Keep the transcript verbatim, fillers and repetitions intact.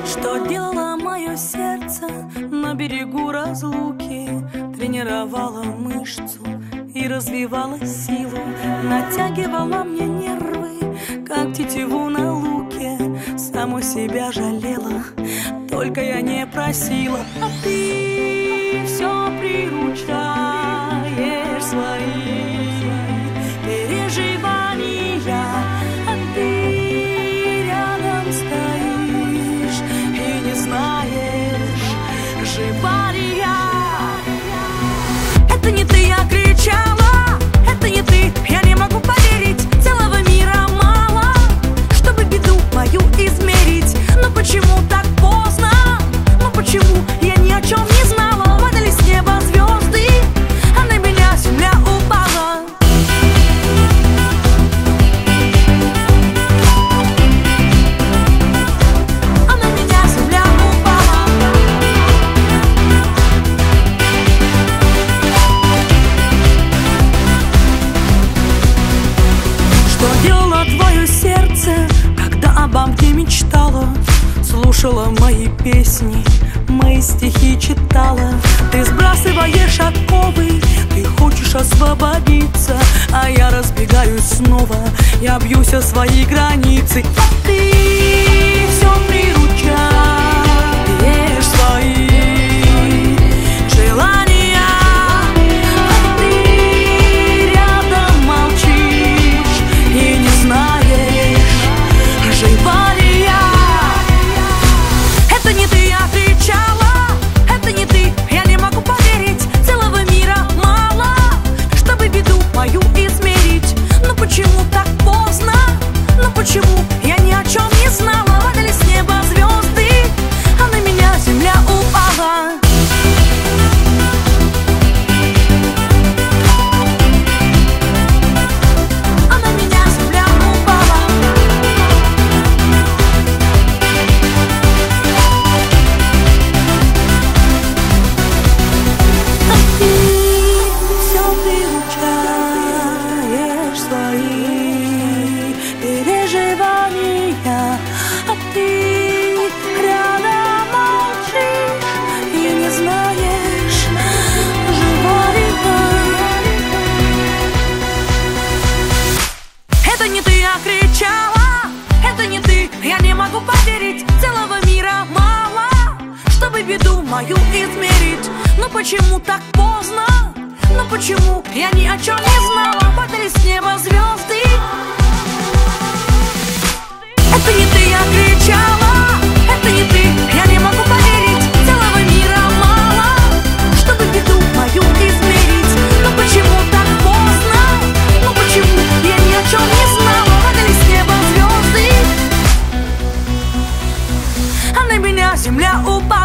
Что делало мое сердце на берегу разлуки? Тренировала мышцу и развивала силу, натягивала мне нервы, как тетиву на луке. Саму себя жалела, только я не просила. А ты все приручаешь свои переживания, а ты рядом стоишь и не знаешь, жива ли я. Это не ты, я кричала, это не ты, я не могу поверить. Целого мира мало, чтобы беду мою измерить. Но почему так поздно? Ну почему я ни о чем не знала? Падали с неба звезды, а на меня земля упала. А на меня земля упала. Что делало твое сердце, когда обо мне мечтала? Слушала мои песни, мои стихи читала. Ты сбрасываешь оковы, ты хочешь освободиться, а я разбегаюсь снова, я бьюсь о свои границы. А ты все приручаешь свои желания, а ты рядом молчишь и не знаешь, жива ли я. Это не ты, я кричала, это не ты, я не могу поверить. Целого мира мало, чтобы беду мою измерить. Но почему так поздно? Но почему я ни о чем не знала? Падали с неба звезды, а на меня земля упала. А на меня земля упала. А ты все приручаешь свои переживания, а ты рядом молчишь и не знаешь, жива ли я. Это не ты, я кричала, это не ты, я не могу поверить. Целого мира мало, чтобы беду мою измерить. Но почему так поздно? Но почему я ни о чем не знала? Падали с неба звезды. Это не ты, я кричала, это не ты, я не могу поверить. Целого мира мало, чтобы беду мою измерить. Но почему так поздно? Ну почему я ни о чем не знала? Падали с неба звезды, а на меня земля упала.